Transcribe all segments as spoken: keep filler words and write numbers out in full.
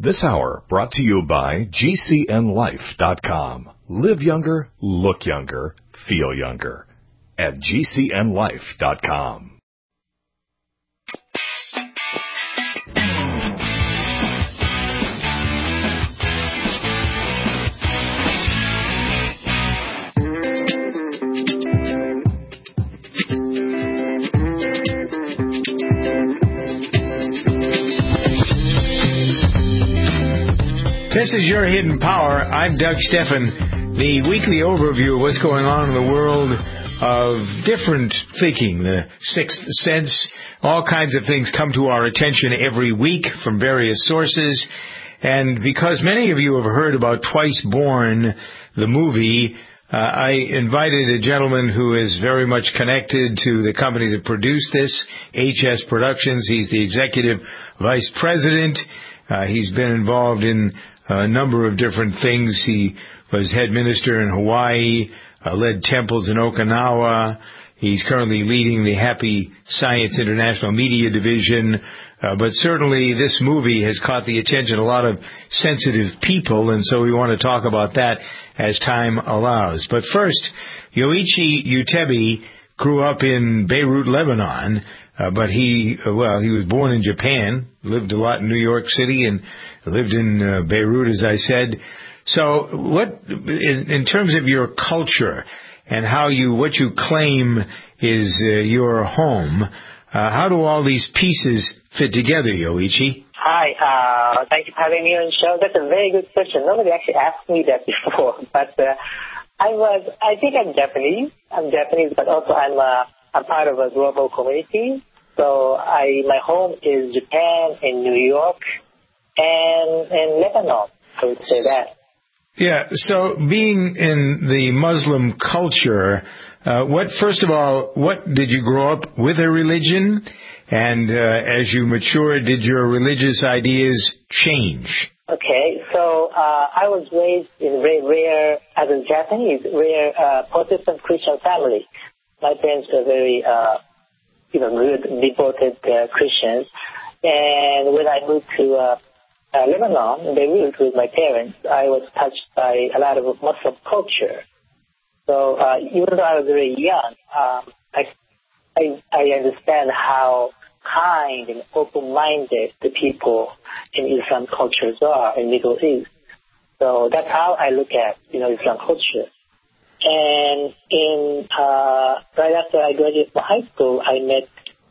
This hour brought to you by G C N life dot com. Live younger, look younger, feel younger at G C N life dot com. This is Your Hidden Power. I'm Doug Steffen. The weekly overview of what's going on in the world of different thinking, the sixth sense, all kinds of things come to our attention every week from various sources. And because many of you have heard about Twice Born, the movie, uh, I invited a gentleman who is very much connected to the company that produced this, H S Productions. He's the executive vice president. Uh, he's been involved in a number of different things. He was head minister in Hawaii, uh, led temples in Okinawa. He's currently leading the Happy Science International Media Division. Uh, but certainly this movie has caught the attention of a lot of sensitive people, and so we want to talk about that as time allows. But first, Yoichi Utebi grew up in Beirut, Lebanon, uh, but he, uh, well, he was born in Japan, lived a lot in New York City, and lived in uh, Beirut, as I said. So what, in, in terms of your culture and how you, what you claim is uh, your home, uh, how do all these pieces fit together, Yoichi? Hi, uh, thank you for having me on the show. That's a very good question. Nobody actually asked me that before, but uh, I was, I think I'm Japanese. I'm Japanese, but also I'm a, I'm part of a global community. So I, my home is Japan and New York. And in Lebanon, I would say that. Yeah, so being in the Muslim culture, uh, what, first of all, what, did you grow up with a religion? And uh, as you matured, did your religious ideas change? Okay, so uh, I was raised in a very rare, as a Japanese, rare uh, Protestant Christian family. My parents were very, uh, you know, good, devoted uh, Christians. And when I moved to uh, Uh, Lebanon, Beirut, with my parents, I was touched by a lot of Muslim culture. So uh, even though I was very young, um, I, I I understand how kind and open-minded the people in Islam cultures are in Middle East. So that's how I look at, you know, Islam culture. And in uh, right after I graduated from high school, I met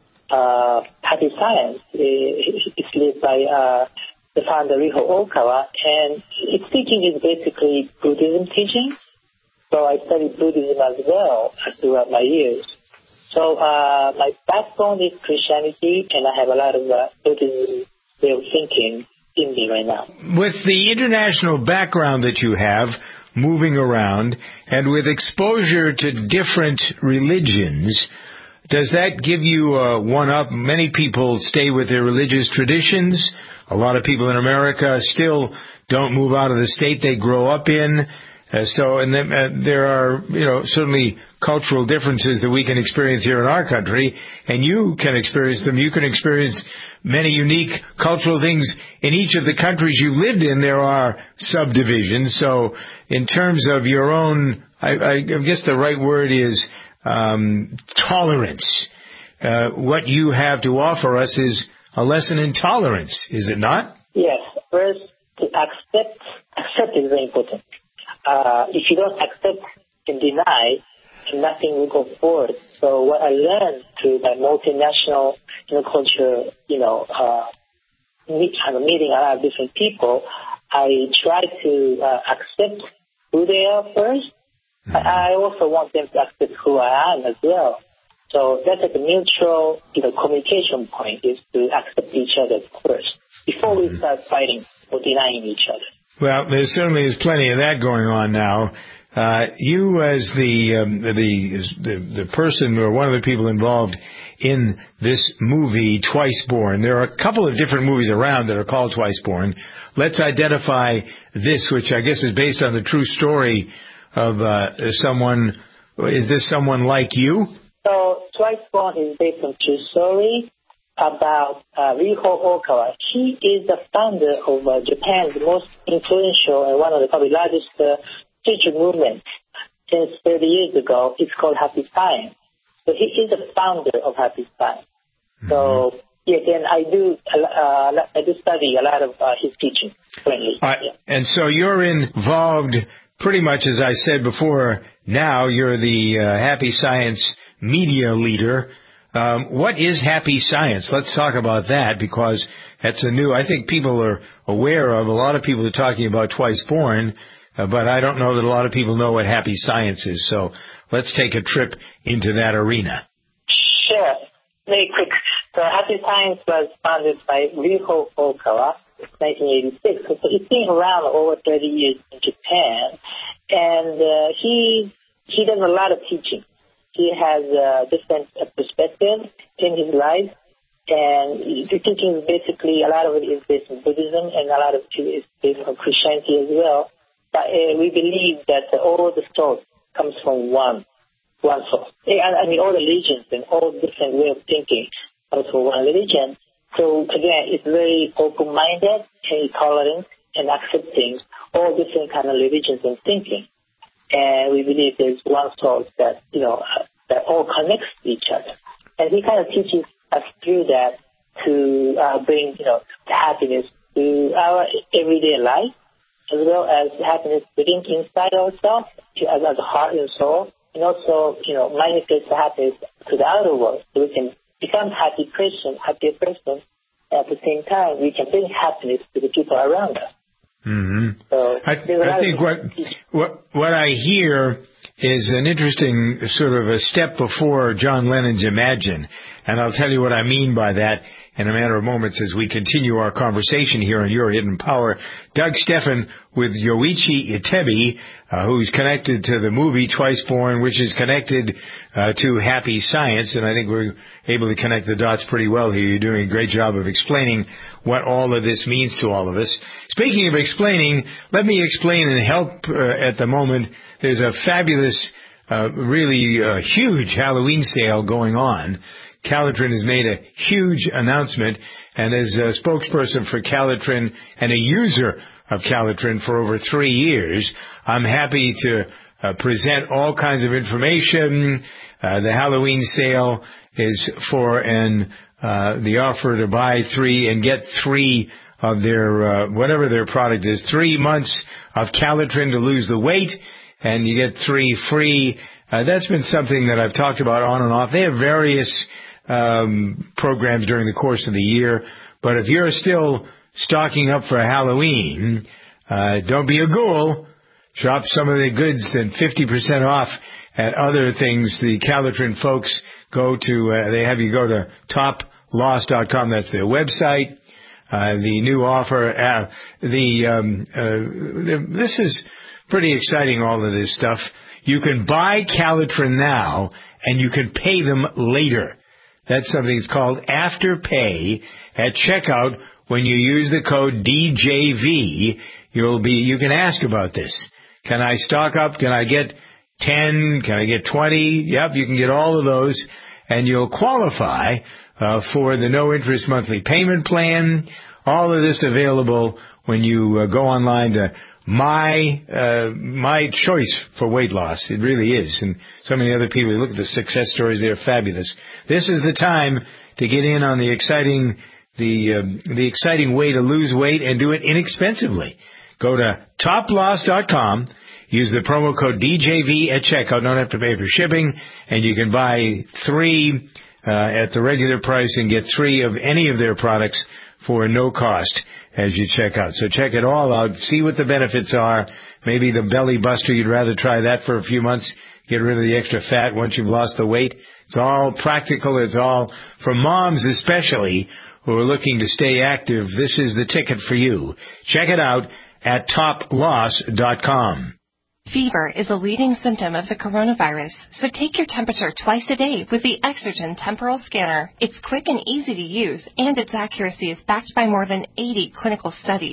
uh, Happy Science. It's led by uh, the founder Riho Okawa, and its teaching is basically Buddhism teaching. So I studied Buddhism as well throughout my years. So uh, my background is Christianity, and I have a lot of uh, Buddhism way of thinking in me right now. With the international background that you have, moving around, and with exposure to different religions, does that give you a one-up? Many people stay with their religious traditions. A lot of people in America still don't move out of the state they grow up in. Uh, so, and then, uh, there are, you know, certainly cultural differences that we can experience here in our country, and you can experience them. You can experience many unique cultural things in each of the countries you lived in. There are subdivisions. So, in terms of your own, I, I guess the right word is um, tolerance. Uh, what you have to offer us is a lesson in tolerance, is it not? Yes. First, to accept, accept is very important. Uh, if you don't accept and deny, nothing will go forward. So what I learned through my multinational, you know, culture, you know, uh, meet, I'm meeting a lot of different people, I try to uh, accept who they are first. Mm-hmm. I also want them to accept who I am as well. So that's like a mutual, you know, communication point, is to accept each other first before we start fighting or denying each other. Well, there certainly is plenty of that going on now. Uh, you, as the, um, the the the person or one of the people involved in this movie, Twice Born, there are a couple of different movies around that are called Twice Born. Let's identify this, which I guess is based on the true story of uh, someone. Is this someone like you? So Twice Born is based on true story. about uh, Riho Okawa. He is the founder of uh, Japan's most influential and one of the probably largest uh, spiritual movements since thirty years ago. It's called Happy Science. So he is the founder of Happy Science. Mm-hmm. So yes, and I do uh, I do study a lot of uh, his teaching currently. Uh, yeah. And so you're involved pretty much, as I said before. Now you're the uh, Happy Science media leader. Um, what is Happy Science? Let's talk about that, because that's a new, I think people are aware of. A lot of people are talking about Twice Born, uh, but I don't know that a lot of people know what Happy Science is. So let's take a trip into that arena. Sure. Very quick. So Happy Science was founded by Riho Okawa in nineteen eighty-six. So it's been around over thirty years in Japan. And uh, he he does a lot of teaching. He has a different uh, perspective in his life, and the teaching is basically, a lot of it is based on Buddhism, and a lot of it is based on Christianity as well. But uh, we believe that uh, all the source comes from one, one source. I, I mean, all the religions and all different way of thinking comes from one religion. So again, it's very open-minded and tolerant and accepting all different kind of religions and thinking. And we believe there's one source that, you know, uh, that all connects each other. And he kind of teaches us through that to uh, bring, you know, happiness to our everyday life, as well as happiness within, inside ourselves, as, as a heart and soul, and also, you know, manifest the happiness to the outer world, so we can become happy person, happier person. At the same time, we can bring happiness to the people around us. Mm-hmm. So I, I think what, what what I hear is an interesting sort of a step before John Lennon's Imagine, and I'll tell you what I mean by that in a matter of moments as we continue our conversation here on Your Hidden Power. Doug Steffen with Yoichi Itebi, uh, who's connected to the movie Twice Born, which is connected uh, to Happy Science, and I think we're able to connect the dots pretty well here. You're doing a great job of explaining what all of this means to all of us. Speaking of explaining, let me explain and help uh, at the moment. There's a fabulous, uh, really uh, huge Halloween sale going on. Calitrin has made a huge announcement, and as a spokesperson for Calitrin and a user of Calitrin for over three years, I'm happy to uh, present all kinds of information. Uh, the Halloween sale is for an uh, the offer to buy three and get three of their, uh, whatever their product is, three months of Calitrin to lose the weight, and you get three free. Uh, that's been something that I've talked about on and off. They have various um, programs during the course of the year, but if you're still stocking up for Halloween, uh, don't be a ghoul. Shop some of the goods and fifty percent off at other things. The Calitrin folks go to, uh, they have you go to top loss dot com. That's their website. Uh, the new offer, uh, the, um, uh, this is pretty exciting, all of this stuff. You can buy Calitrin now, and you can pay them later. That's something that's called Afterpay at checkout. When you use the code D J V, you'll be, you can ask about this. Can I stock up? Can I get ten? Can I get twenty? Yep, you can get all of those, and you'll qualify uh, for the no-interest monthly payment plan. All of this available when you uh, go online to my uh, my choice for weight loss. It really is. And so many other people, look at the success stories, they're fabulous. This is the time to get in on the exciting the uh, the exciting way to lose weight and do it inexpensively. Go to top loss dot com. Use the promo code D J V at checkout. Don't have to pay for shipping, and you can buy three uh, at the regular price and get three of any of their products for no cost as you check out. So check it all out. See what the benefits are. Maybe the belly buster, you'd rather try that for a few months, get rid of the extra fat once you've lost the weight. It's all practical. It's all for moms especially who are looking to stay active. This is the ticket for you. Check it out at top loss dot com. Fever is a leading symptom of the coronavirus, so take your temperature twice a day with the Exergen Temporal Scanner. It's quick and easy to use, and its accuracy is backed by more than eighty clinical studies.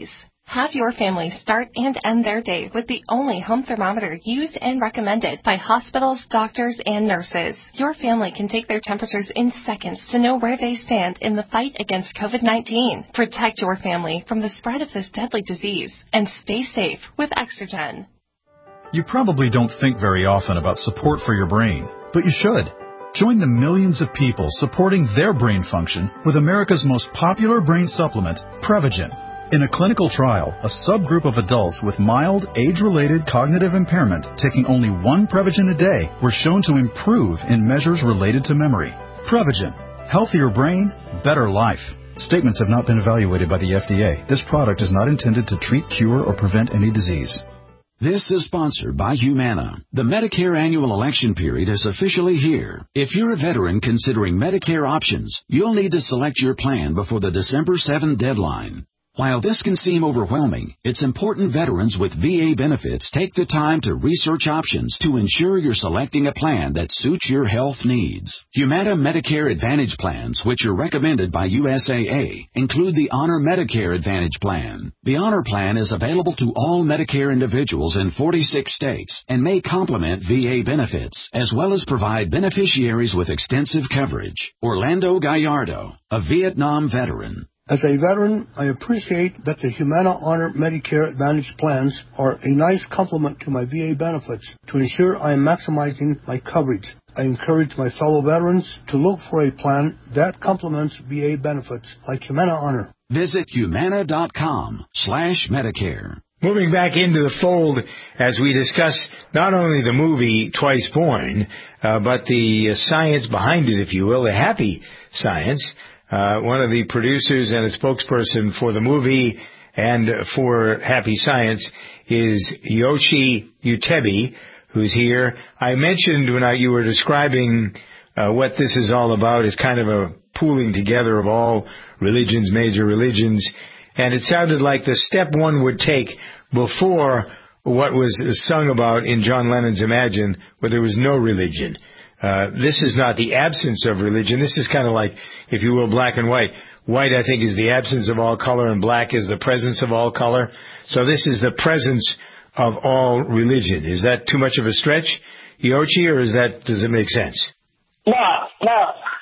Have your family start and end their day with the only home thermometer used and recommended by hospitals, doctors, and nurses. Your family can take their temperatures in seconds to know where they stand in the fight against COVID nineteen. Protect your family from the spread of this deadly disease and stay safe with Exergen. You probably don't think very often about support for your brain, but you should. Join the millions of people supporting their brain function with America's most popular brain supplement, Prevagen. In a clinical trial, a subgroup of adults with mild, age-related cognitive impairment taking only one Prevagen a day were shown to improve in measures related to memory. Prevagen. Healthier brain, better life. Statements have not been evaluated by the F D A. This product is not intended to treat, cure, or prevent any disease. This is sponsored by Humana. The Medicare annual election period is officially here. If you're a veteran considering Medicare options, you'll need to select your plan before the December seventh deadline. While this can seem overwhelming, it's important veterans with V A benefits take the time to research options to ensure you're selecting a plan that suits your health needs. Humana Medicare Advantage plans, which are recommended by U S A A, include the Honor Medicare Advantage plan. The Honor plan is available to all Medicare individuals in forty-six states and may complement V A benefits, as well as provide beneficiaries with extensive coverage. Orlando Gallardo, a Vietnam veteran. As a veteran, I appreciate that the Humana Honor Medicare Advantage plans are a nice complement to my V A benefits to ensure I am maximizing my coverage. I encourage my fellow veterans to look for a plan that complements V A benefits like Humana Honor. Visit humana.com slash Medicare. Moving back into the fold as we discuss not only the movie Twice Born, uh, but the science behind it, if you will, the happy science. Uh, one of the producers and a spokesperson for the movie and for Happy Science is Yoichi Utebi, who's here. I mentioned when I, you were describing uh, what this is all about, is kind of a pooling together of all religions, major religions, and it sounded like the step one would take before what was sung about in John Lennon's Imagine, where there was no religion. Uh, this is not the absence of religion. This is kind of like, if you will, black and white. White, I think, is the absence of all color, and black is the presence of all color. So this is the presence of all religion. Is that too much of a stretch, Yoichi, or is that, does it make sense? No, no.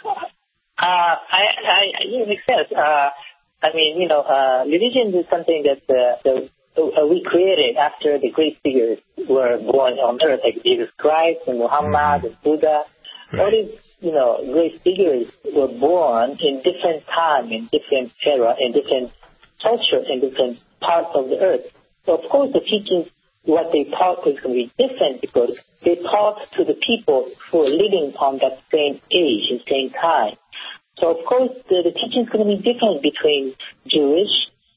Uh, I, I, it makes sense. Uh, I mean, you know, uh, religion is something that uh, the, uh, we created after the great figures were born on earth, like Jesus Christ and Muhammad and Buddha. Right. All these, you know, great figures were born in different time, in different era, in different culture, in different parts of the earth. So, of course, the teachings, what they taught is going to be different because they taught to the people who are living on that same age and same time. So, of course, the, the teaching is going to be different between Jewish,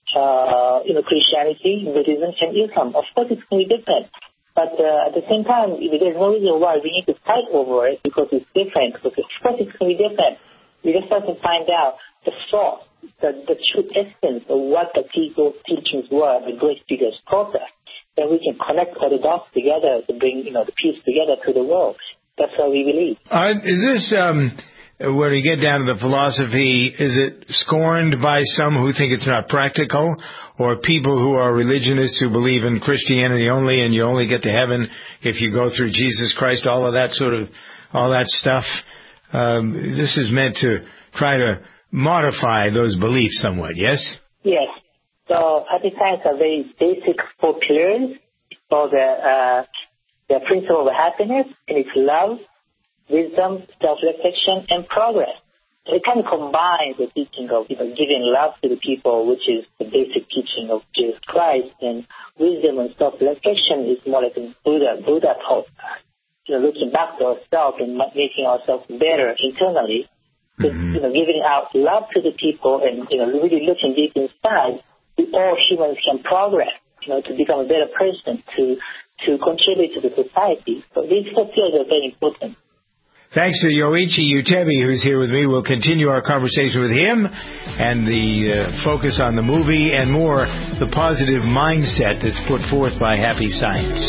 uh, you know, Christianity, Buddhism, and Islam. Of course, it's going to be different. But uh, at the same time, there's no reason why we need to fight over it because it's different. Because of course, it's going to be different. We just have to find out the source, the, the true essence of what the people's teachings were, the great figures taught us. Then we can connect all the dots together to bring, you know, the peace together to the world. That's what we believe. Uh, is this... Um When you get down to the philosophy, is it scorned by some who think it's not practical, or people who are religionists who believe in Christianity only and you only get to heaven if you go through Jesus Christ, all of that sort of, all that stuff? Um, this is meant to try to modify those beliefs somewhat, yes? Yes. So happy science are very basic four pillars for the, uh, the principle of happiness, and it's love, wisdom, self-reflection, and progress. So it kind of combines the teaching of, you know, giving love to the people, which is the basic teaching of Jesus Christ, and wisdom and self-reflection is more like a Buddha, Buddha taught us. You know, looking back to ourselves and making ourselves better internally, mm-hmm. you know, giving out love to the people and, you know, really looking deep inside, we all humans can progress, you know, to become a better person, to, to contribute to the society. So these four pillars are very important. Thanks to Yoichi Utebi, who's here with me. We'll continue our conversation with him and the uh, focus on the movie and more, the positive mindset that's put forth by Happy Science.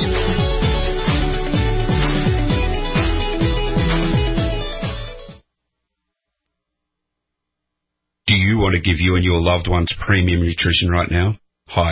Do you want to give you and your loved ones premium nutrition right now? Hi, I'm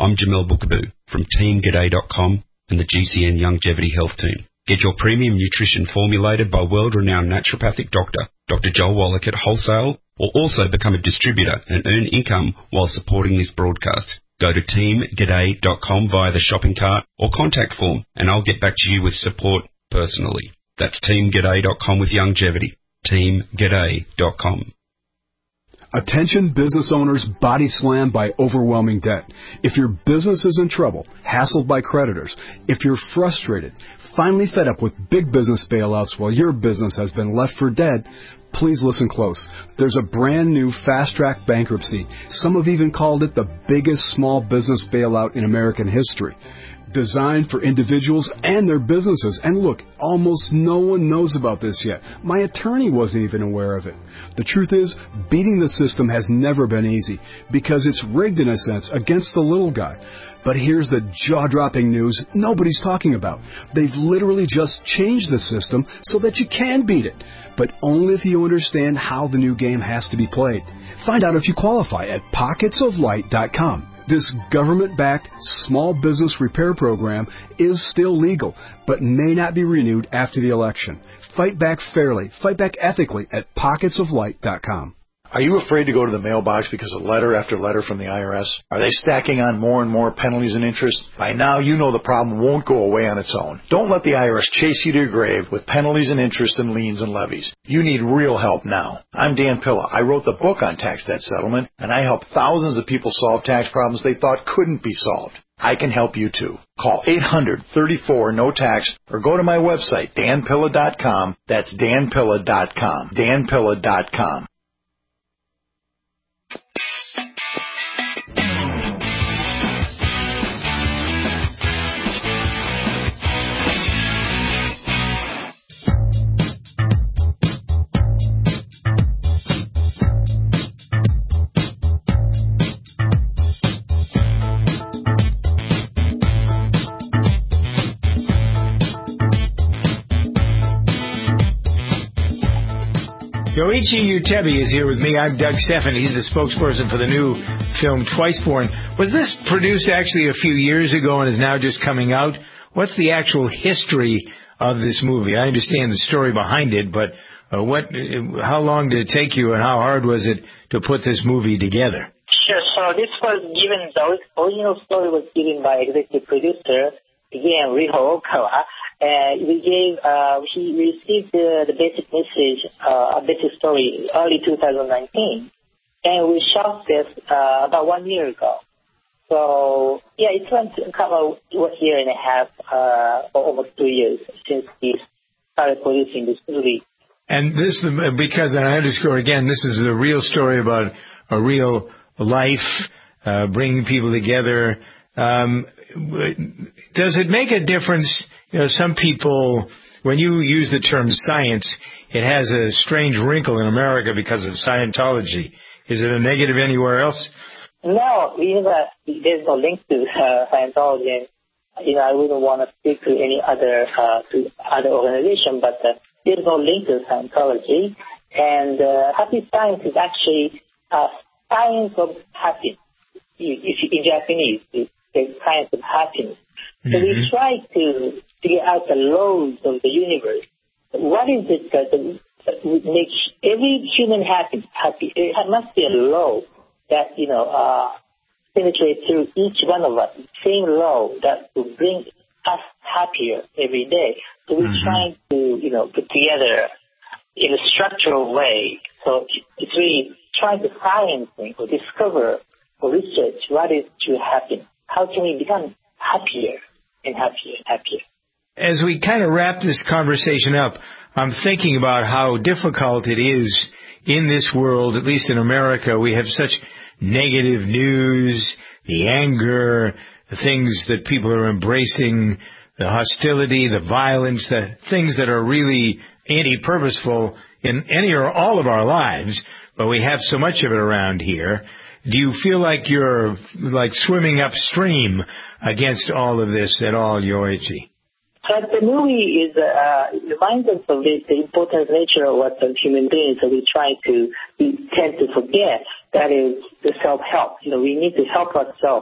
I'm Jamel Bookaboo from team g'day dot com and the G C N Longevity Health Team. Get your premium nutrition formulated by world-renowned naturopathic doctor, Doctor Joel Wallach at wholesale, or also become a distributor and earn income while supporting this broadcast. Go to team g'day dot com via the shopping cart or contact form, and I'll get back to you with support personally. That's team g'day dot com with Longevity. team g'day dot com. Attention business owners body slammed by overwhelming debt. If your business is in trouble, hassled by creditors, if you're frustrated, finally fed up with big business bailouts while your business has been left for dead, please listen close. There's a brand new fast-track bankruptcy. Some have even called it the biggest small business bailout in American history. Designed for individuals and their businesses. And look, almost no one knows about this yet. My attorney wasn't even aware of it. The truth is, beating the system has never been easy because it's rigged in a sense against the little guy. But here's the jaw-dropping news nobody's talking about. They've literally just changed the system so that you can beat it, but only if you understand how the new game has to be played. Find out if you qualify at pockets of light dot com. This government-backed small business repair program is still legal, but may not be renewed after the election. Fight back fairly, fight back ethically at pockets of light dot com. Are you afraid to go to the mailbox because of letter after letter from the I R S? Are they stacking on more and more penalties and interest? By now, you know the problem won't go away on its own. Don't let the I R S chase you to your grave with penalties and interest and liens and levies. You need real help now. I'm Dan Pilla. I wrote the book on tax debt settlement, and I help thousands of people solve tax problems they thought couldn't be solved. I can help you too. Call eight hundred, thirty-four, no tax or go to my website, dan pilla dot com. That's dan pilla dot com. dan pilla dot com. Yoichi Utebi is here with me. I'm Doug Stephan. He's the spokesperson for the new film Twiceborn. Was this produced actually a few years ago and is now just coming out? What's the actual history of this movie? I understand the story behind it, but uh, what? Uh, how long did it take you and how hard was it to put this movie together? Sure. So this was given, the original story was given by executive producer, again, Riho Okawa. Uh, we gave, uh, he received the, the basic message, uh, a basic story early two thousand nineteen, and we shot this, uh, about one year ago. So, yeah, it went a couple of year and a half, uh, or almost two years since we started producing this movie. And this, because I underscore again, this is a real story about a real life, uh, bringing people together. Um, does it make a difference? You know, some people, when you use the term science, it has a strange wrinkle in America because of Scientology. Is it a negative anywhere else? No, you know, there's no link to uh, Scientology. You know, I wouldn't want to speak to any other uh, to other organization, but uh, there's no link to Scientology. And uh, happy science is actually uh, science of happiness. If in Japanese, it's the science of happiness. So mm-hmm. we try to figure out the laws of the universe. What is it that makes every human happy? happy? It must be a law that, you know, uh, penetrates through each one of us. Same law that will bring us happier every day. So we're mm-hmm. trying to, you know, put together in a structural way. So it's really trying to find or discover or research what is true happiness. How can we become happier and happier and happier? As we kind of wrap this conversation up, I'm thinking about how difficult it is in this world, at least in America. We have such negative news, the anger, the things that people are embracing, the hostility, the violence, the things that are really anti-purposeful in any or all of our lives, but we have so much of it around here. Do you feel like you're like swimming upstream against all of this at all, Yoichi? But the movie is uh, reminds us of the, the important nature of what the human beings that we try to, we tend to forget. That is the self-help. You know, we need to help ourselves.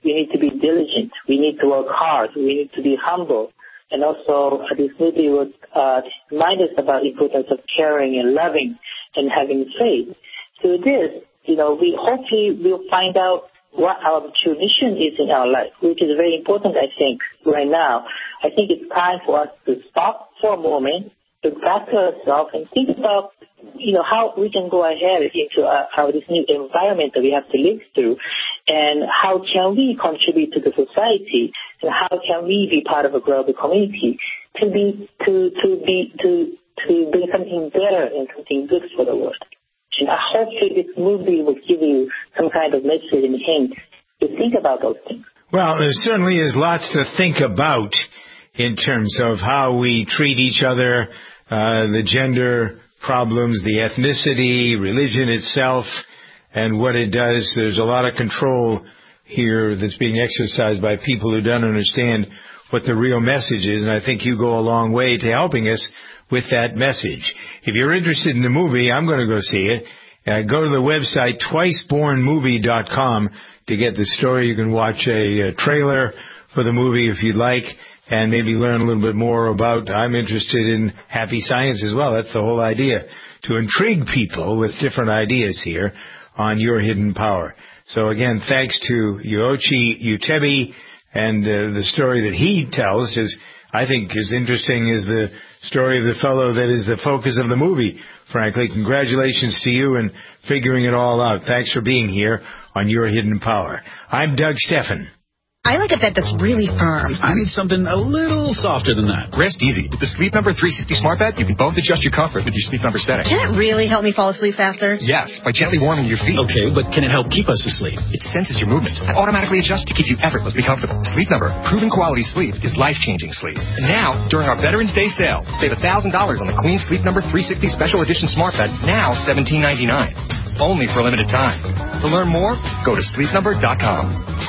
we need to be diligent. We need to work hard. We need to be humble. And also, uh, this movie would uh, remind us about the importance of caring and loving and having faith. Through this, you know, we hopefully will find out what our true mission is in our life, which is very important, I think, right now. I think it's time for us to stop for a moment, look back to ourselves, and think about, you know, how we can go ahead into our, our this new environment that we have to live through, and how can we contribute to the society, and how can we be part of a global community to be to to be to to bring something better and something good for the world. And I hope this movie will give you some kind of message and hint to think about those things. Well, there certainly is lots to think about in terms of how we treat each other, uh, the gender problems, the ethnicity, religion itself, and what it does. There's a lot of control here that's being exercised by people who don't understand what the real message is, and I think you go a long way to helping us with that message. If you're interested in the movie, I'm going to go see it. Uh, go to the website twice born movie dot com to get the story. You can watch a, a trailer for the movie if you'd like, and maybe learn a little bit more about, I'm interested in happy science as well. That's the whole idea, to intrigue people with different ideas here on Your Hidden Power. So again, thanks to Yoichi Utebi, and uh, the story that he tells is, I think, as interesting as the story of the fellow that is the focus of the movie, frankly. Congratulations to you in figuring it all out. Thanks for being here on Your Hidden Power. I'm Doug Steffen. I like a bed that's really firm. I need something a little softer than that. Rest easy. With the Sleep Number three sixty Smart Bed, you can both adjust your comfort with your Sleep Number setting. Can it really help me fall asleep faster? Yes, by gently warming your feet. Okay, but can it help keep us asleep? It senses your movements and automatically adjusts to keep you effortlessly comfortable. Sleep Number, proven quality sleep is life-changing sleep. And now, during our Veterans Day sale, save one thousand dollars on the Queen Sleep Number three sixty Special Edition Smart Bed, now seventeen ninety-nine. Only for a limited time. To learn more, go to sleep number dot com.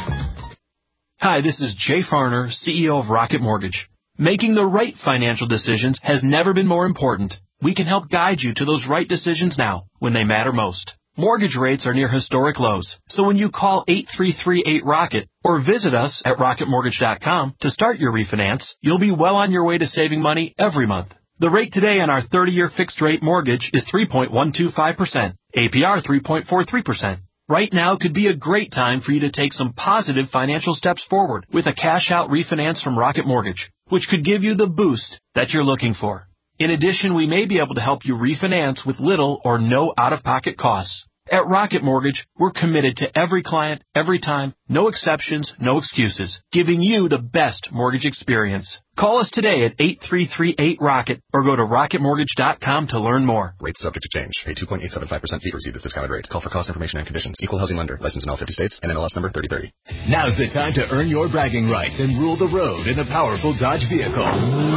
Hi, this is Jay Farner, C E O of Rocket Mortgage. Making the right financial decisions has never been more important. We can help guide you to those right decisions now, when they matter most. Mortgage rates are near historic lows, so when you call eight three three eight ROCKET or visit us at rocket mortgage dot com to start your refinance, you'll be well on your way to saving money every month. The rate today on our thirty-year fixed-rate mortgage is three point one two five percent, A P R three point four three percent. Right now could be a great time for you to take some positive financial steps forward with a cash-out refinance from Rocket Mortgage, which could give you the boost that you're looking for. In addition, we may be able to help you refinance with little or no out-of-pocket costs. At Rocket Mortgage, we're committed to every client, every time, no exceptions, no excuses, giving you the best mortgage experience. Call us today at eight three three eight ROCKET or go to rocket mortgage dot com to learn more. Rates subject to change. Pay two point eight seven five percent fee to receive this discounted rate. Call for cost information and conditions. Equal housing lender. Licensed in all fifty states. N M L S number thirty thirty. Now's the time to earn your bragging rights and rule the road in a powerful Dodge vehicle.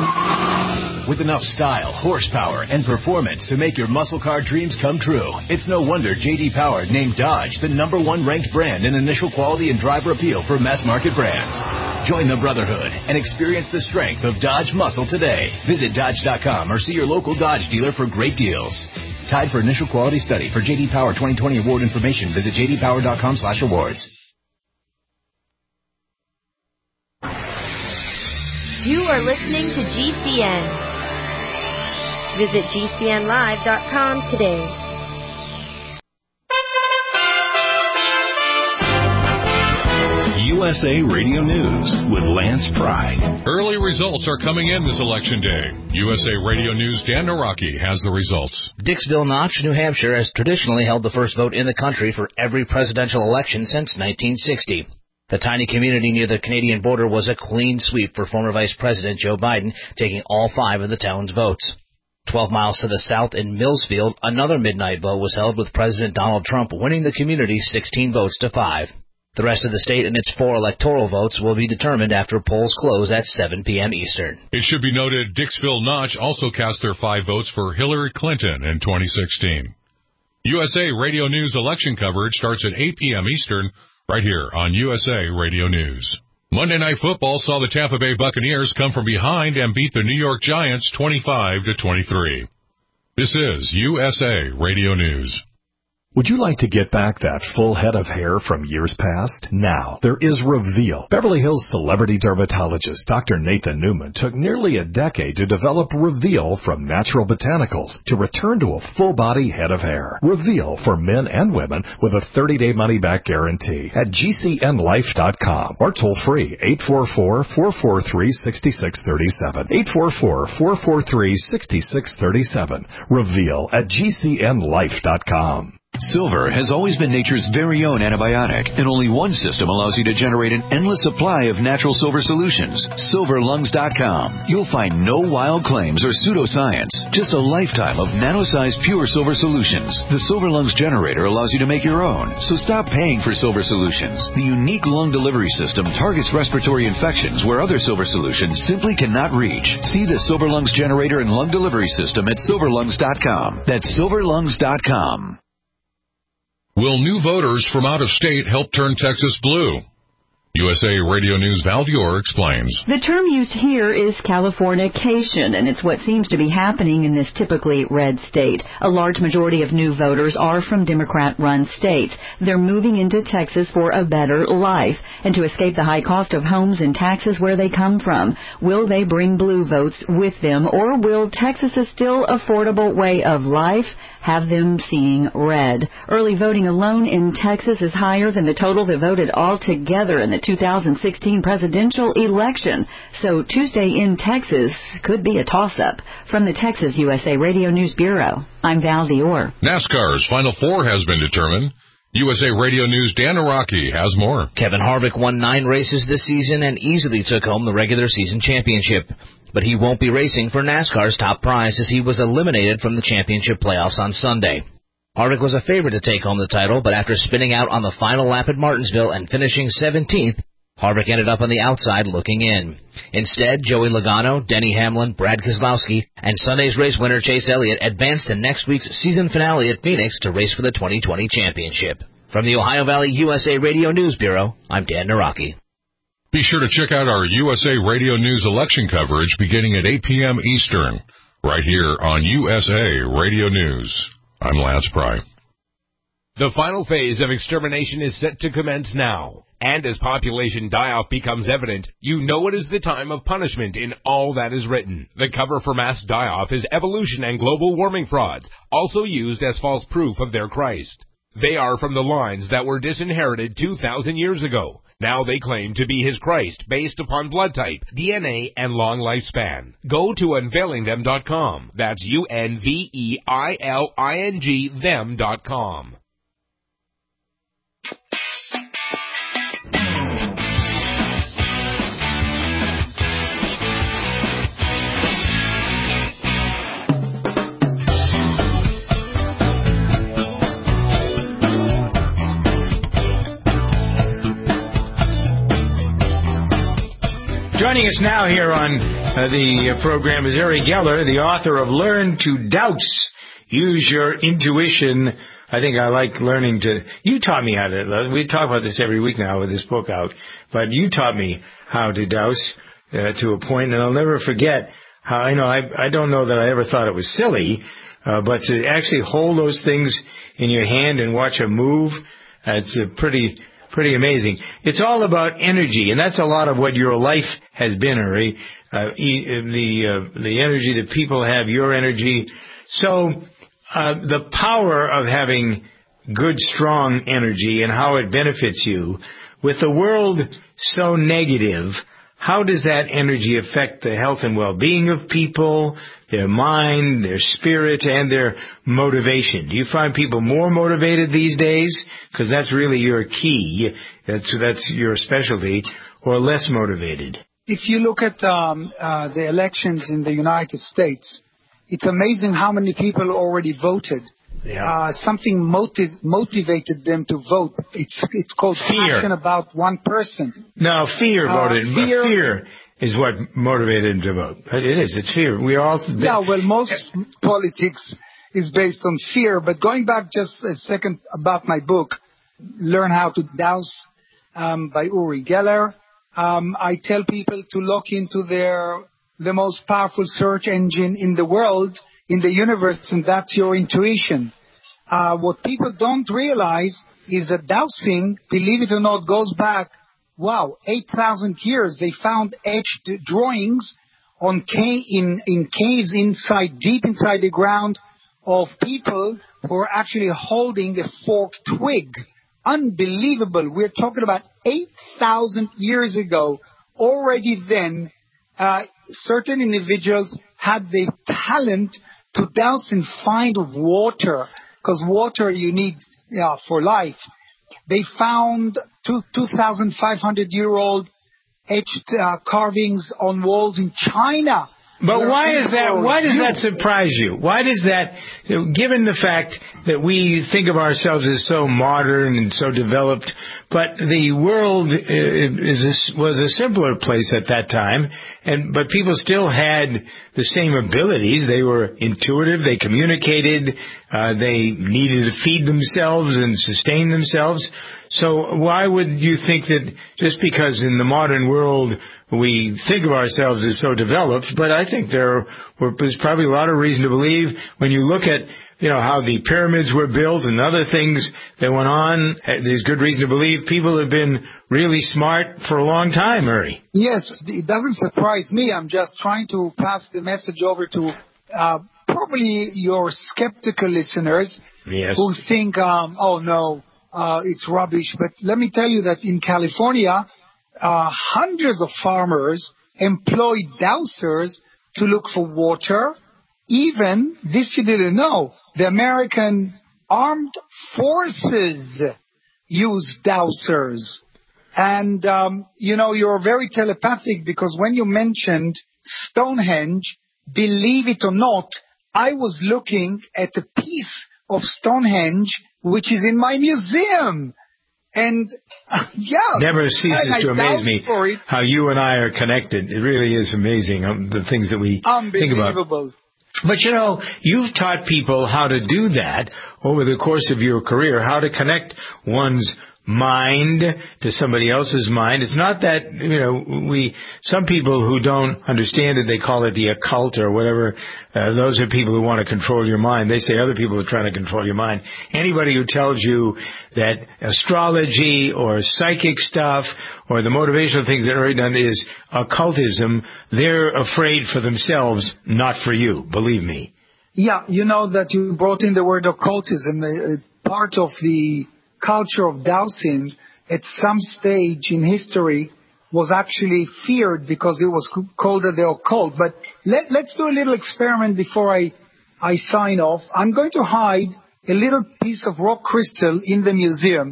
With enough style, horsepower, and performance to make your muscle car dreams come true, it's no wonder J D Power named Dodge the number one ranked brand in initial quality and driver appeal for mass market brands. Join the brotherhood and experience the strength of Dodge muscle today. Visit Dodge dot com or see your local Dodge dealer for great deals. Tied for initial quality study. For J D Power twenty twenty award information, visit j d power dot com slash awards. You are listening to G C N. Visit G C N live dot com today. U S A Radio News with Lance Pry. Early results are coming in this election day. U S A Radio News' Dan Naraki has the results. Dixville Notch, New Hampshire, has traditionally held the first vote in the country for every presidential election since nineteen sixty. The tiny community near the Canadian border was a clean sweep for former Vice President Joe Biden, taking all five of the town's votes. Twelve miles to the south in Millsfield, another midnight vote was held with President Donald Trump winning the community sixteen votes to five. The rest of the state and its four electoral votes will be determined after polls close at seven p.m. Eastern. It should be noted Dixville Notch also cast their five votes for Hillary Clinton in twenty sixteen. U S A Radio News election coverage starts at eight p.m. Eastern right here on U S A Radio News. Monday Night Football saw the Tampa Bay Buccaneers come from behind and beat the New York Giants twenty-five to twenty-three. This is U S A Radio News. Would you like to get back that full head of hair from years past? Now, there is Reveal. Beverly Hills celebrity dermatologist Doctor Nathan Newman took nearly a decade to develop Reveal from natural botanicals to return to a full-body head of hair. Reveal for men and women with a thirty-day money-back guarantee at G C N life dot com or toll-free eight four four, four four three, six six three seven. eight four four, four four three, six six three seven. Reveal at G C N life dot com. Silver has always been nature's very own antibiotic, and only one system allows you to generate an endless supply of natural silver solutions. silver lungs dot com. You'll find no wild claims or pseudoscience, just a lifetime of nano-sized pure silver solutions. The Silver Lungs generator allows you to make your own, so stop paying for silver solutions. The unique lung delivery system targets respiratory infections where other silver solutions simply cannot reach. See the Silver Lungs generator and lung delivery system at silver lungs dot com. That's silver lungs dot com. Will new voters from out of state help turn Texas blue? U S A Radio News Val Dior explains. The term used here is Californication, and it's what seems to be happening in this typically red state. A large majority of new voters are from Democrat-run states. They're moving into Texas for a better life and to escape the high cost of homes and taxes where they come from. Will they bring blue votes with them, or will Texas's still affordable way of life have them seeing red? Early voting alone in Texas is higher than the total that voted altogether in the two thousand sixteen presidential election. So Tuesday in Texas could be a toss-up. From the Texas U S A Radio News Bureau, I'm Val Dior. NASCAR's Final Four has been determined. U S A Radio News' Dan Araki has more. Kevin Harvick won nine races this season and easily took home the regular season championship. But he won't be racing for NASCAR's top prize as he was eliminated from the championship playoffs on Sunday. Harvick was a favorite to take home the title, but after spinning out on the final lap at Martinsville and finishing seventeenth, Harvick ended up on the outside looking in. Instead, Joey Logano, Denny Hamlin, Brad Keselowski, and Sunday's race winner Chase Elliott advanced to next week's season finale at Phoenix to race for the twenty twenty championship. From the Ohio Valley U S A Radio News Bureau, I'm Dan Naraki. Be sure to check out our U S A Radio News election coverage beginning at eight p.m. Eastern, right here on U S A Radio News. I'm Lance Pry. The final phase of extermination is set to commence now. And as population die-off becomes evident, you know it is the time of punishment in all that is written. The cover for mass die-off is evolution and global warming frauds, also used as false proof of their Christ. They are from the lines that were disinherited two thousand years ago. Now they claim to be his Christ based upon blood type, D N A, and long lifespan. Go to unveiling them dot com. That's U N V E I L I N G them dot com. Joining us now here on uh, the uh, program is Uri Geller, the author of Learn to Douse. Use Your Intuition. I think I like learning to... You taught me how to... We talk about this every week now with this book out. But you taught me how to douse uh, to a point, and I'll never forget how... I know I, I don't know that I ever thought it was silly, uh, but to actually hold those things in your hand and watch them move, it's a pretty... Pretty amazing. It's all about energy, and that's a lot of what your life has been, Uri. Uh, the uh, the energy that people have, your energy. So uh, the power of having good, strong energy and how it benefits you. With the world so negative, how does that energy affect the health and well-being of people, their mind, their spirit, and their motivation? Do you find people more motivated these days? Because that's really your key. That's, that's your specialty. Or less motivated? If you look at um, uh, the elections in the United States, it's amazing how many people already voted. Yeah. Uh, something motiv- motivated them to vote. It's it's called fear. Passion about one person. No, fear uh, voted. Fear, fear is what motivated them to vote. It is. It's fear. We are all. Yeah. Well, most politics is based on fear. But going back just a second about my book, Learn How to Douse, um, by Uri Geller. Um, I tell people to look into their the most powerful search engine in the world, in the universe, and that's your intuition. uh, what people don't realize is that dowsing, believe it or not, goes back, wow, eight thousand years. They found etched drawings on ca- in, in caves inside, deep inside the ground, of people who are actually holding a forked twig. Unbelievable. We're talking about eight thousand years ago. Already then, uh, certain individuals had the talent to douse and find water, because water you need yeah, for life. They found two, 2,500-year-old etched uh, carvings on walls in China. But why is that? Why does that surprise you? Why does that, given the fact that we think of ourselves as so modern and so developed, but the world is a, was a simpler place at that time, and but people still had the same abilities. They were intuitive. They communicated. Uh, they needed to feed themselves and sustain themselves. So why would you think that just because in the modern world we think of ourselves as so developed, but I think there were, there's probably a lot of reason to believe when you look at, you know, how the pyramids were built and other things that went on, there's good reason to believe people have been really smart for a long time, Uri. Yes, it doesn't surprise me. I'm just trying to pass the message over to uh, probably your skeptical listeners yes. who think, um, oh, no, uh, it's rubbish. But let me tell you that in California, Uh, hundreds of farmers employ dowsers to look for water. Even, this you didn't know, the American Armed Forces use dowsers. And, um, you know, you're very telepathic because when you mentioned Stonehenge, believe it or not, I was looking at a piece of Stonehenge which is in my museum. And, uh, yeah. Never ceases I, I to amaze me how you and I are connected. It really is amazing, um, the things that we think about. Unbelievable. But, you know, you've taught people how to do that over the course of your career, how to connect one's mind to somebody else's mind. It's not that, you know, we, some people who don't understand it, they call it the occult or whatever. Uh, those are people who want to control your mind. They say other people are trying to control your mind. Anybody who tells you that astrology or psychic stuff or the motivational things that are done is occultism, they're afraid for themselves, not for you. Believe me. Yeah, you know that you brought in the word occultism. Uh, part of the culture of dowsing at some stage in history was actually feared because it was called the occult. But let, let's do a little experiment before I, I sign off. I'm going to hide a little piece of rock crystal in the museum,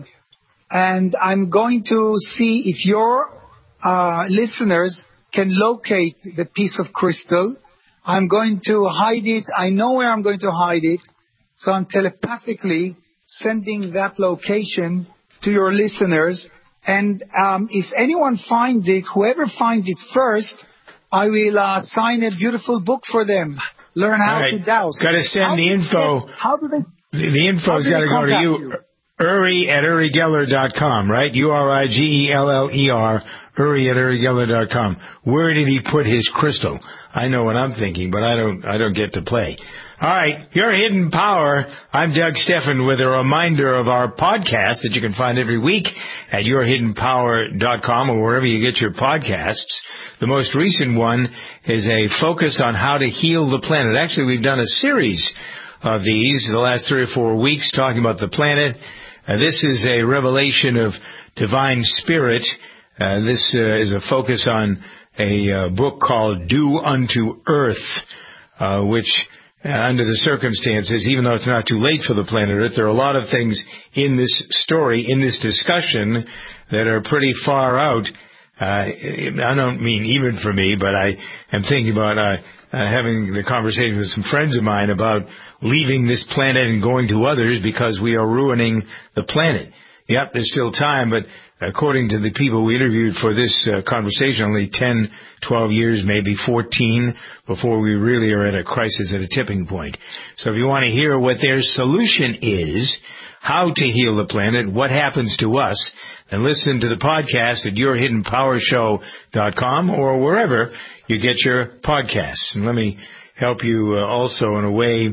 and I'm going to see if your uh, listeners can locate the piece of crystal. I'm going to hide it. I know where I'm going to hide it, so I'm telepathically sending that location to your listeners. And um, if anyone finds it, whoever finds it first, I will uh, sign a beautiful book for them. Learn how right. to douse. Got to send how the info. Get, how do they? The, the info's got to go to you. you. Uri at Uri Geller dot com, right? U R I G E L L E R, Uri at Uri Geller dot com. Where did he put his crystal? I know what I'm thinking, but I don't, I don't get to play. All right, Your Hidden Power. I'm Doug Steffen with a reminder of our podcast that you can find every week at your hidden power dot com or wherever you get your podcasts. The most recent one is a focus on how to heal the planet. Actually, we've done a series of these the last three or four weeks talking about the planet. Uh, this is a revelation of divine spirit. Uh, this uh, is a focus on a uh, book called Do Unto Earth, uh, which Uh, under the circumstances, even though it's not too late for the planet Earth, there are a lot of things in this story, in this discussion, that are pretty far out. Uh, I don't mean even for me, but I am thinking about uh, uh, having the conversation with some friends of mine about leaving this planet and going to others because we are ruining the planet. Yep, there's still time, but according to the people we interviewed for this uh, conversation, only ten, twelve years, maybe fourteen, before we really are at a crisis, at a tipping point. So if you want to hear what their solution is, how to heal the planet, what happens to us, then listen to the podcast at your hidden power show dot com or wherever you get your podcasts. And let me help you uh, also in a way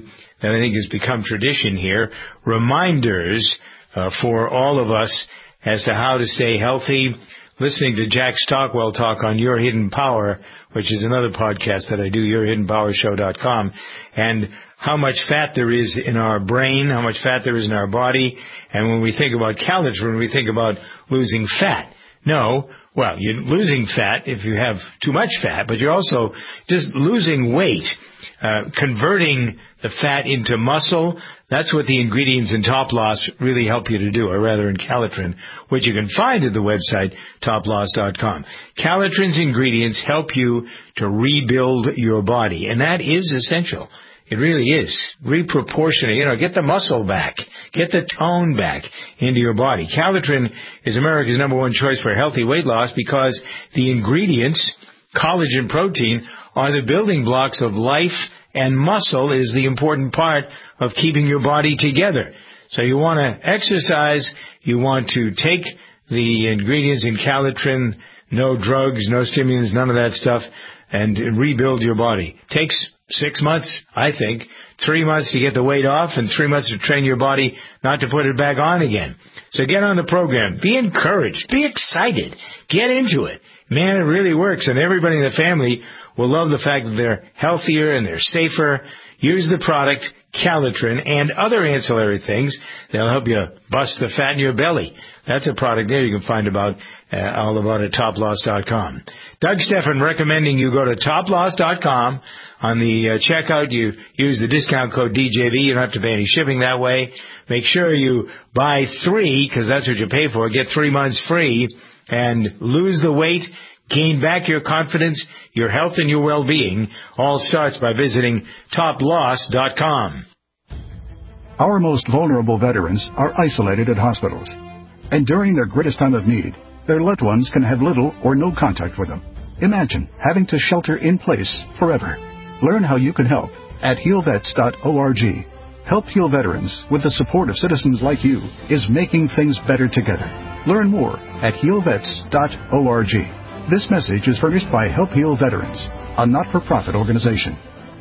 that I think has become tradition here, reminders uh, for all of us as to how to stay healthy. Listening to Jack Stockwell talk on Your Hidden Power, which is another podcast that I do, your hidden power show dot com, and how much fat there is in our brain, how much fat there is in our body. And when we think about calories, when we think about losing fat, no, well, you're losing fat if you have too much fat, but you're also just losing weight, uh, converting the fat into muscle. That's what the ingredients in Top Loss really help you to do, or rather in Calitrin, which you can find at the website top loss dot com. Calitrin's ingredients help you to rebuild your body, and that is essential. It really is. Reproportionate. You know, get the muscle back. Get the tone back into your body. Calitrin is America's number one choice for healthy weight loss because the ingredients, collagen, protein, are the building blocks of life, and muscle is the important part of keeping your body together. So you want to exercise. You want to take the ingredients in Calitrin, no drugs, no stimulants, none of that stuff, and rebuild your body. Takes Six months, I think. Three months to get the weight off and three months to train your body not to put it back on again. So get on the program. Be encouraged. Be excited. Get into it. Man, it really works. And everybody in the family will love the fact that they're healthier and they're safer. Use the product, Calitrin, and other ancillary things. They'll help you bust the fat in your belly. That's a product there you can find about uh, all about at top loss dot com. Doug Stephan recommending you go to top loss dot com. On the uh, checkout, you use the discount code D J V. You don't have to pay any shipping that way. Make sure you buy three, because that's what you pay for. Get three months free and lose the weight, gain back your confidence, your health, and your well-being. All starts by visiting top loss dot com. Our most vulnerable veterans are isolated at hospitals, and during their greatest time of need, their loved ones can have little or no contact with them. Imagine having to shelter in place forever. Learn how you can help at heal vets dot org. Help Heal Veterans with the support of citizens like you is making things better together. Learn more at heal vets dot org. This message is furnished by Help Heal Veterans, a not-for-profit organization.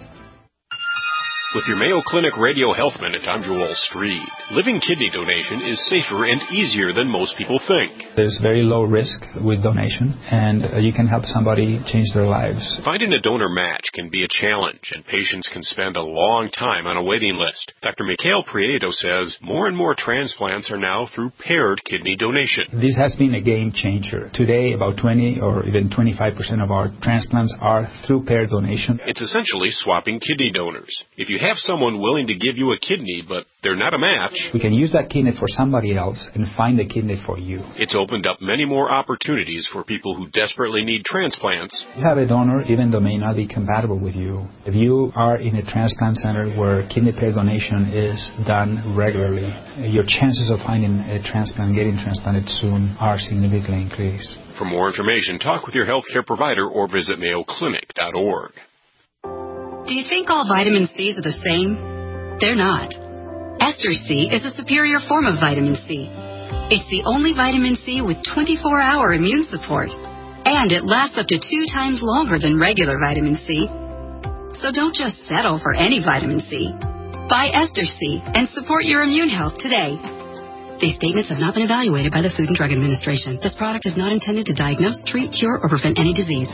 With your Mayo Clinic Radio Health Minute, I'm Joel Street. Living kidney donation is safer and easier than most people think. There's very low risk with donation, and uh, you can help somebody change their lives. Finding a donor match can be a challenge, and patients can spend a long time on a waiting list. Doctor Mikhail Prieto says more and more transplants are now through paired kidney donation. This has been a game changer. Today, about twenty or even twenty-five percent of our transplants are through paired donation. It's essentially swapping kidney donors. If you have someone willing to give you a kidney, but they're not a match, we can use that kidney for somebody else and find a kidney for you. It's opened up many more opportunities for people who desperately need transplants. You have a donor, even though may not be compatible with you. If you are in a transplant center where kidney pair donation is done regularly, your chances of finding a transplant, getting transplanted soon, are significantly increased. For more information, talk with your healthcare provider or visit mayo clinic dot org. Do you think all vitamin C's are the same? They're not. Ester C is a superior form of vitamin C. It's the only vitamin C with twenty-four hour immune support, and it lasts up to two times longer than regular vitamin C. So don't just settle for any vitamin C. Buy Ester C and support your immune health today. These statements have not been evaluated by the Food and Drug Administration. This product is not intended to diagnose, treat, cure, or prevent any disease.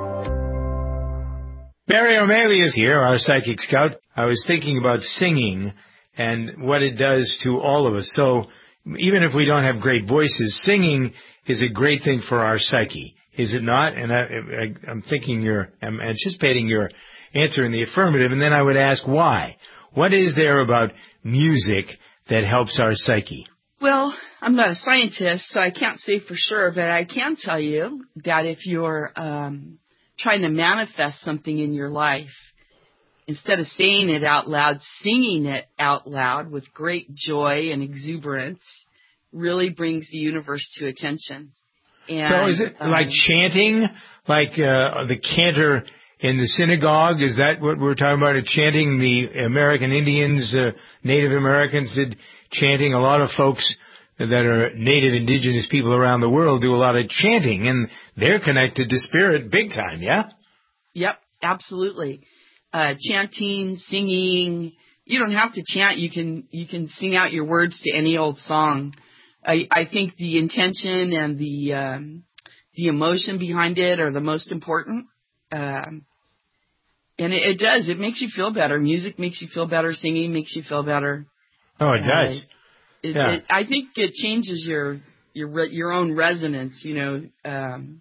Mary O'Malley is here, our psychic scout. I was thinking about singing and what it does to all of us. So even if we don't have great voices, singing is a great thing for our psyche, is it not? And I, I, I'm thinking you're, I'm anticipating your answer in the affirmative, and then I would ask why. What is there about music that helps our psyche? Well, I'm not a scientist, so I can't say for sure, but I can tell you that if you're um, trying to manifest something in your life, instead of saying it out loud, singing it out loud with great joy and exuberance really brings the universe to attention. And, so is it um, like chanting, like uh, the cantor in the synagogue? Is that what we're talking about? Chanting, the American Indians, uh, Native Americans did chanting. A lot of folks that are native indigenous people around the world do a lot of chanting, and they're connected to spirit big time, yeah? Yep, absolutely. Uh, chanting, singing, you don't have to chant. You can you can sing out your words to any old song. I, I think the intention and the um, the emotion behind it are the most important. Um, and it, it does. It makes you feel better. Music makes you feel better. Singing makes you feel better. Oh, it uh, does. It, yeah. it, I think it changes your your re- your own resonance. You know. Um,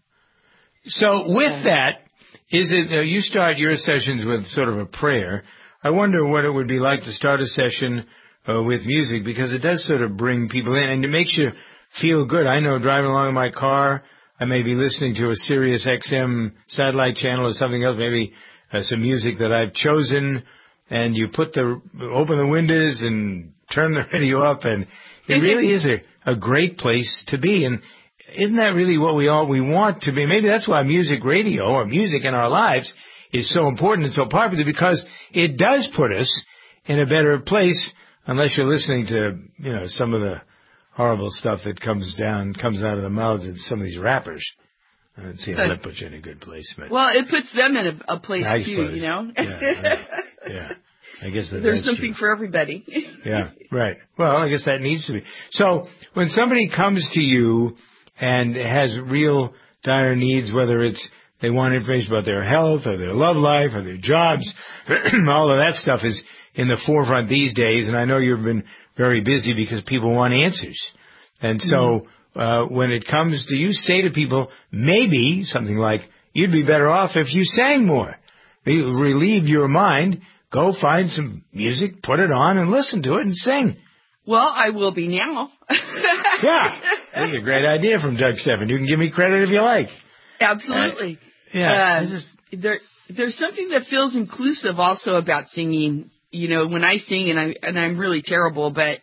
so with uh, that, is it uh, you start your sessions with sort of a prayer? I wonder what it would be like to start a session uh, with music, because it does sort of bring people in and it makes you feel good. I know driving along in my car, I may be listening to a Sirius X M satellite channel or something else, maybe uh, some music that I've chosen, and you put the open the windows and turn the radio up, and it really is a, a great place to be. And isn't that really what we all we want to be? Maybe that's why music radio or music in our lives is so important and so popular, because it does put us in a better place, unless you're listening to, you know, some of the horrible stuff that comes down, comes out of the mouths of some of these rappers. I don't see how that puts you in a good place. But well, it puts them in a, a place I too, suppose. you know? Yeah, right. yeah. I guess that There's that's something true. for everybody. Yeah, right. Well, I guess that needs to be. So when somebody comes to you and has real dire needs, whether it's they want information about their health or their love life or their jobs, all of that stuff is in the forefront these days. And I know you've been very busy because people want answers. And so uh, when it comes to you say to people, maybe something like, you'd be better off if you sang more. You relieve your mind, go find some music, put it on and listen to it and sing. Well, I will be now. Yeah, that's a great idea from Doug Stephan. You can give me credit if you like. Absolutely. Uh, yeah. Uh, just, there, there's something that feels inclusive also about singing. You know, when I sing, and I and I'm really terrible, but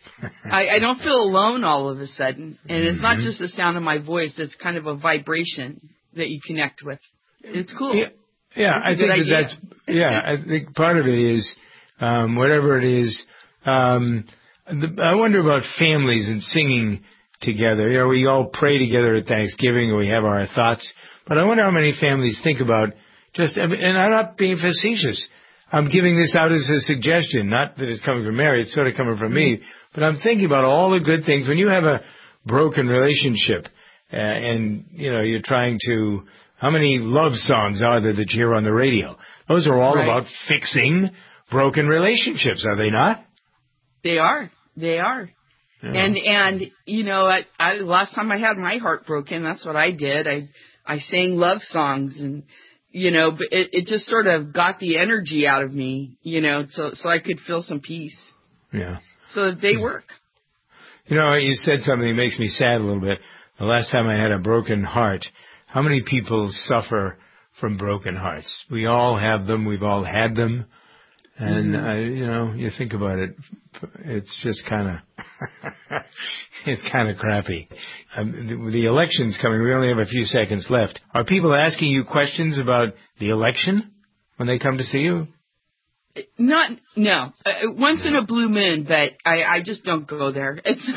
I, I don't feel alone all of a sudden. And it's not just the sound of my voice; it's kind of a vibration that you connect with. It's cool. Yeah, yeah I think that that's yeah. I think part of it is um, whatever it is. Um, the, I wonder about families and singing together. You know, we all pray together at Thanksgiving, and we have our thoughts. But I wonder how many families think about just, and I'm not being facetious. I'm giving this out as a suggestion, not that it's coming from Mary, it's sort of coming from me. But I'm thinking about all the good things. When you have a broken relationship uh, and, you know, you're trying to, how many love songs are there that you hear on the radio? Those are all right. about fixing broken relationships, are they not? They are. They are. Yeah. And, and you know, I, I, last time I had my heart broken, that's what I did. I I sang love songs, and, you know, but it, it just sort of got the energy out of me, you know, so so I could feel some peace. Yeah. So they work. You know, you said something that makes me sad a little bit. The last time I had a broken heart, how many people suffer from broken hearts? We all have them. We've all had them. And, mm-hmm. uh, you know, you think about it, it's just kind of, it's kind of crappy. Um, the, the election's coming. We only have a few seconds left. Are people asking you questions about the election when they come to see you? Not, no. Uh, once in a blue moon, but I, I just don't go there. It's,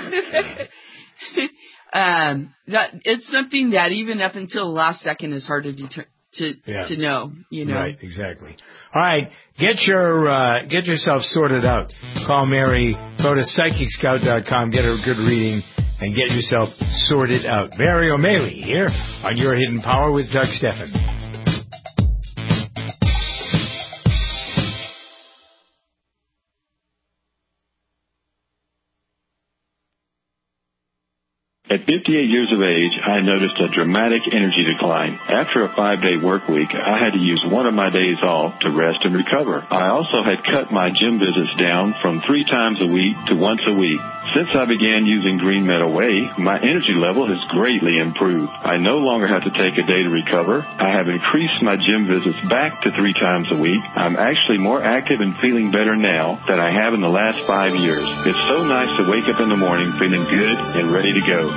um, that, it's something that even up until the last second is hard to deter. To yeah. to know, you know. Right, exactly. All right, get your uh, get yourself sorted out. Call Mary. Go to psychic scout dot com. Get a good reading and get yourself sorted out. Mary O'Malley here on Your Hidden Power with Doug Stephan. At fifty-eight years of age, I noticed a dramatic energy decline. After a five-day work week, I had to use one of my days off to rest and recover. I also had cut my gym visits down from three times a week to once a week. Since I began using Green Meadow Whey, my energy level has greatly improved. I no longer have to take a day to recover. I have increased my gym visits back to three times a week. I'm actually more active and feeling better now than I have in the last five years. It's so nice to wake up in the morning feeling good and ready to go. Before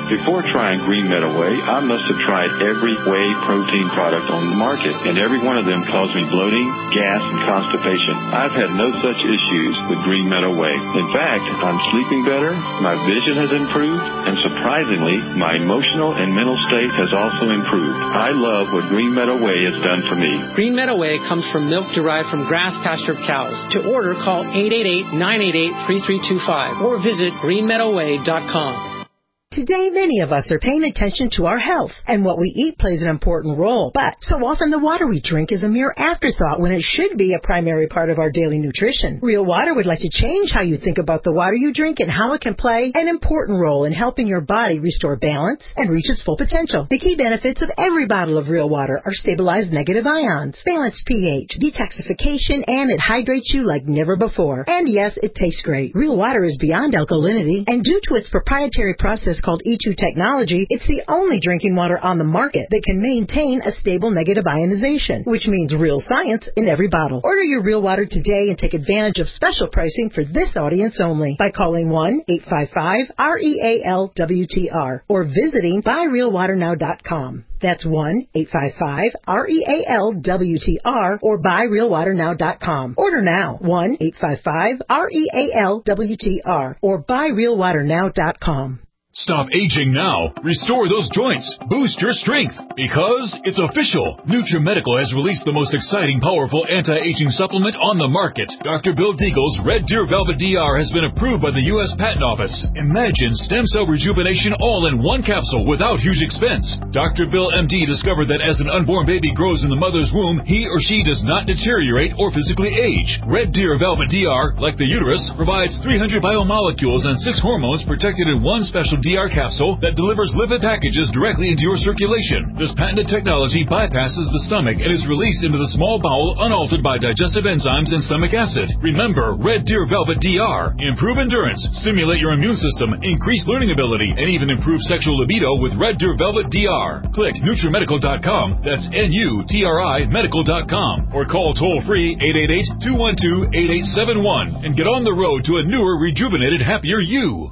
Before trying Green Meadow Whey, I must have tried every whey protein product on the market, and every one of them caused me bloating, gas, and constipation. I've had no such issues with Green Meadow Whey. In fact, I'm sleeping better, my vision has improved, and surprisingly, my emotional and mental state has also improved. I love what Green Meadow Whey has done for me. Green Meadow Whey comes from milk derived from grass-pastured cows. To order, call eight eight eight, nine eight eight, three three two five or visit green meadow way dot com. Today, many of us are paying attention to our health, and what we eat plays an important role. But so often the water we drink is a mere afterthought when it should be a primary part of our daily nutrition. Real Water would like to change how you think about the water you drink and how it can play an important role in helping your body restore balance and reach its full potential. The key benefits of every bottle of Real Water are stabilized negative ions, balanced pH, detoxification, and it hydrates you like never before. And yes, it tastes great. Real Water is beyond alkalinity, and due to its proprietary process called E two technology, it's the only drinking water on the market that can maintain a stable negative ionization, which means real science in every bottle. Order your Real Water today and take advantage of special pricing for this audience only by calling one eight five five R E A L W T R or visiting buy real water now dot com. That's one eight five five R E A L W T R or buy real water now dot com. Order now, one eight five five R E A L W T R or buy real water now dot com. Stop aging now. Restore those joints. Boost your strength. Because it's official. NutriMedical has released the most exciting, powerful anti-aging supplement on the market. Doctor Bill Deagle's Red Deer Velvet D R has been approved by the U S Patent Office. Imagine stem cell rejuvenation all in one capsule without huge expense. Doctor Bill M D discovered that as an unborn baby grows in the mother's womb, he or she does not deteriorate or physically age. Red Deer Velvet D R, like the uterus, provides three hundred biomolecules and six hormones protected in one special D R capsule that delivers lipid packages directly into your circulation. This patented technology bypasses the stomach and is released into the small bowel unaltered by digestive enzymes and stomach acid. Remember, Red Deer Velvet D R. Improve endurance, stimulate your immune system, increase learning ability, and even improve sexual libido with Red Deer Velvet D R. Click NutriMedical dot com, that's N U T R I medical dot com, or call toll-free eight eight eight, two one two, eight eight seven one and get on the road to a newer, rejuvenated, happier you.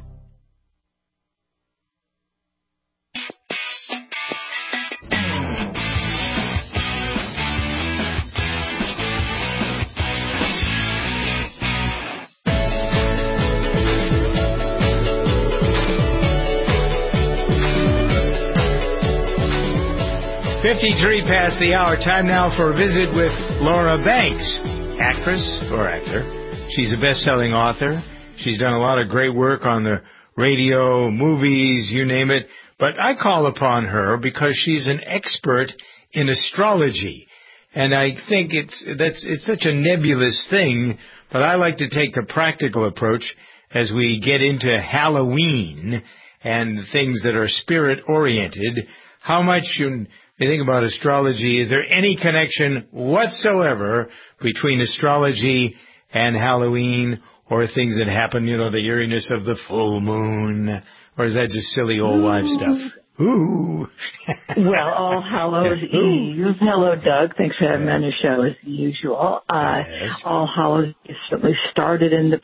fifty-three past the hour. Time now for a visit with Laura Banks, actress or actor. She's a best-selling author. She's done a lot of great work on the radio, movies, you name it. But I call upon her because she's an expert in astrology. And I think it's that's it's such a nebulous thing, but I like to take the practical approach as we get into Halloween and things that are spirit-oriented. How much you... You think about astrology, is there any connection whatsoever between astrology and Halloween or things that happen, you know, the eeriness of the full moon? Or is that just silly old wives stuff? Ooh. Well, All Hallows Eve. Hello, Doug. Thanks for having me on the show as usual. Uh, yes. All Hallows Eve certainly started in the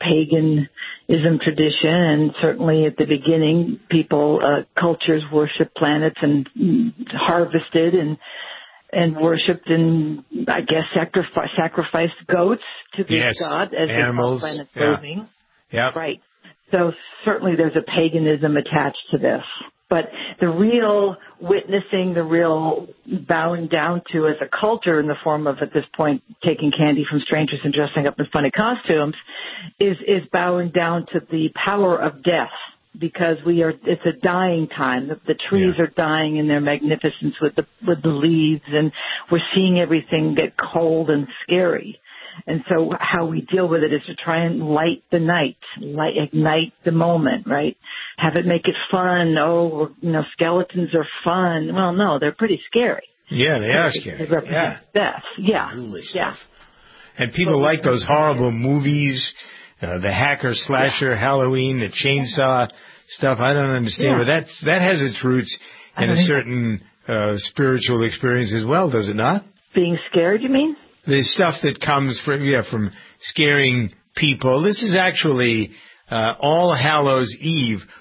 paganism tradition, and certainly at the beginning, people, uh, cultures worshipped planets and harvested and and worshipped and, I guess, sacrifice, sacrificed goats to this yes. god as animals. the planet's yeah. moving. Yeah. Right. So certainly there's a paganism attached to this. But the real witnessing, the real bowing down to as a culture in the form of, at this point, taking candy from strangers and dressing up in funny costumes is, is bowing down to the power of death, because we are, it's a dying time. The, the trees yeah. are dying in their magnificence with the, with the leaves, and we're seeing everything get cold and scary. And so how we deal with it is to try and light the night, light, ignite the moment, right? Have it make it fun. Oh, you know, skeletons are fun. Well, no, they're pretty scary. Yeah, they are scary. They represent yeah. death. Yeah. Yeah. And people like those horrible movies, uh, the hacker slasher, Halloween, the chainsaw stuff. I don't understand, yeah. but that's that has its roots in a certain uh, spiritual experience as well, does it not? Being scared, you mean? The stuff that comes from, yeah, from scaring people. This is actually uh, All Hallows Eve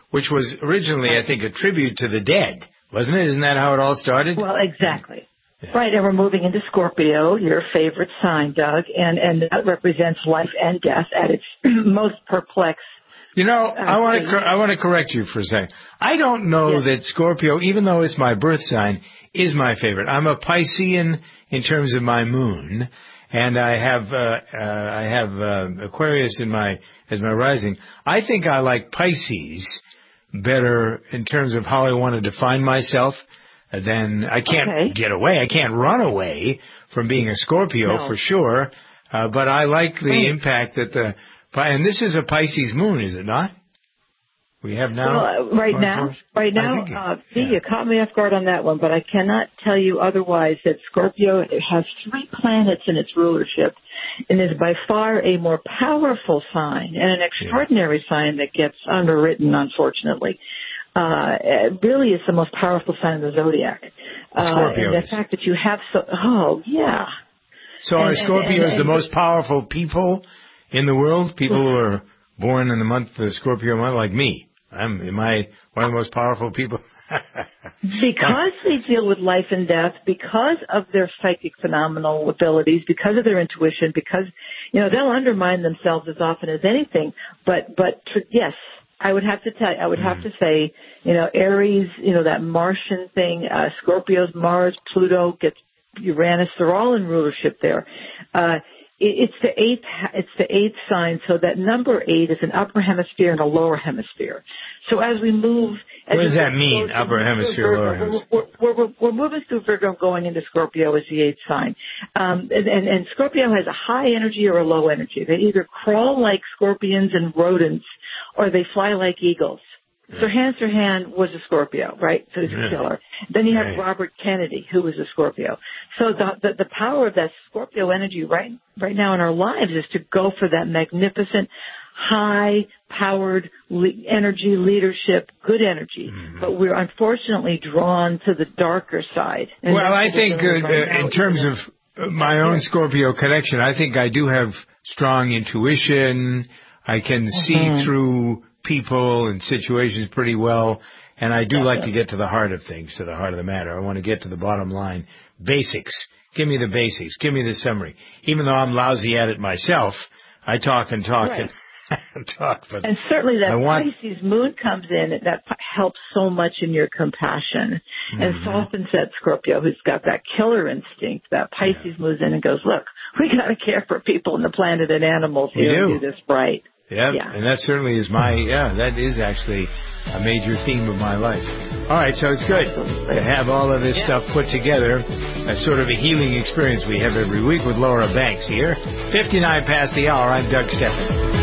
which was originally, I think, a tribute to the dead, wasn't it? Isn't that how it all started? Well, exactly. Yeah. Right, and we're moving into Scorpio, your favorite sign, Doug, and, and that represents life and death at its most perplexed. You know, uh, I want to I want to correct you for a second. I don't know yes. that Scorpio, even though it's my birth sign, is my favorite. I'm a Piscean in terms of my moon, and I have uh, uh, I have uh, Aquarius in my as my rising. I think I like Pisces better in terms of how I want to define myself. Than I can't okay. get away. I can't run away from being a Scorpio no. for sure. Uh, but I like the right. impact that the and this is a Pisces moon, is it not? We have now well, uh, right now, right now. It, uh, see, yeah. you caught me off guard on that one, but I cannot tell you otherwise that Scorpio has three planets in its rulership, and is by far a more powerful sign and an extraordinary yeah. sign that gets underwritten, unfortunately. Uh, it really is the most powerful sign of the zodiac. Uh, Scorpio. And the fact that you have so, oh, yeah. So are Scorpios the most powerful people in the world? People who are born in the month of Scorpio month, like me. I'm, am I one of the most powerful people? Because they deal with life and death, because of their psychic phenomenal abilities, because of their intuition, because, you know, they'll undermine themselves as often as anything. But, but yes. I would have to tell. I would have to say, you know, Aries, you know, that Martian thing, uh, Scorpios, Mars, Pluto, gets Uranus. They're all in rulership there. Uh, it, it's the eighth. It's the eighth sign. So that number eight is an upper hemisphere and a lower hemisphere. So as we move, as what does we that mean? Upper hemisphere, lower hemisphere. We're, we're, we're, we're moving through Virgo, going into Scorpio as the eighth sign. Um, and, and, and Scorpio has a high energy or a low energy. They either crawl like scorpions and rodents, or they fly like eagles. Yeah. Sir Hans Sirhan was a Scorpio, right? So he's a yeah. killer. Then you have right. Robert Kennedy, who was a Scorpio. So the, the the power of that Scorpio energy right right now in our lives is to go for that magnificent, high-powered le- energy, leadership, good energy. Mm-hmm. But we're unfortunately drawn to the darker side. And well, I think uh, right in terms of my own Scorpio connection, I think I do have strong intuition. I can mm-hmm. see through people and situations pretty well, and I do yeah, like yeah. to get to the heart of things, to the heart of the matter. I want to get to the bottom line. Basics. Give me the basics. Give me the summary. Even though I'm lousy at it myself, I talk and talk right. and talk. But and certainly that I want... Pisces moon comes in, that helps so much in your compassion mm-hmm. and softens that Scorpio who's got that killer instinct. That Pisces yeah. moves in and goes, look, we got to care for people and the planet and animals here and do this right. Yep. Yeah, and that certainly is my, yeah, that is actually a major theme of my life. All right, so it's good to have all of this yeah. stuff put together, a sort of a healing experience we have every week with Laura Banks here. fifty-nine past the hour, I'm Doug Stephan.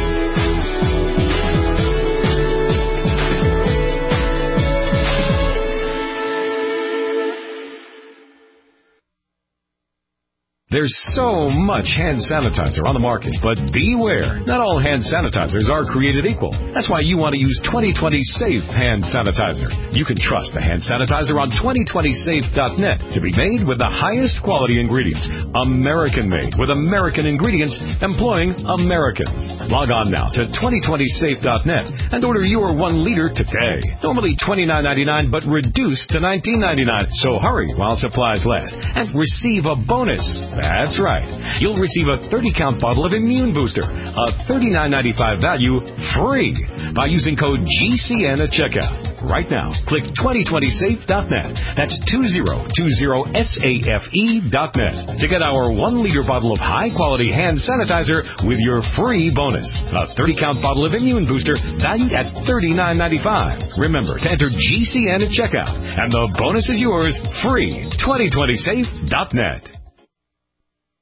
There's so much hand sanitizer on the market, but beware. Not all hand sanitizers are created equal. That's why you want to use twenty twenty Safe Hand Sanitizer. You can trust the hand sanitizer on twenty twenty safe dot net to be made with the highest quality ingredients. American-made with American ingredients employing Americans. Log on now to twenty twenty safe dot net and order your one liter today. Normally twenty-nine ninety-nine, but reduced to nineteen ninety-nine. So hurry while supplies last and receive a bonus. That's right. You'll receive a thirty count bottle of Immune Booster, a thirty-nine ninety-five value, free by using code G C N at checkout. Right now, click twenty twenty safe dot net. That's two zero two zero safe dot net to get our one liter bottle of high-quality hand sanitizer with your free bonus. A thirty count bottle of Immune Booster valued at thirty-nine ninety-five. Remember to enter G C N at checkout, and the bonus is yours free. twenty twenty safe dot net.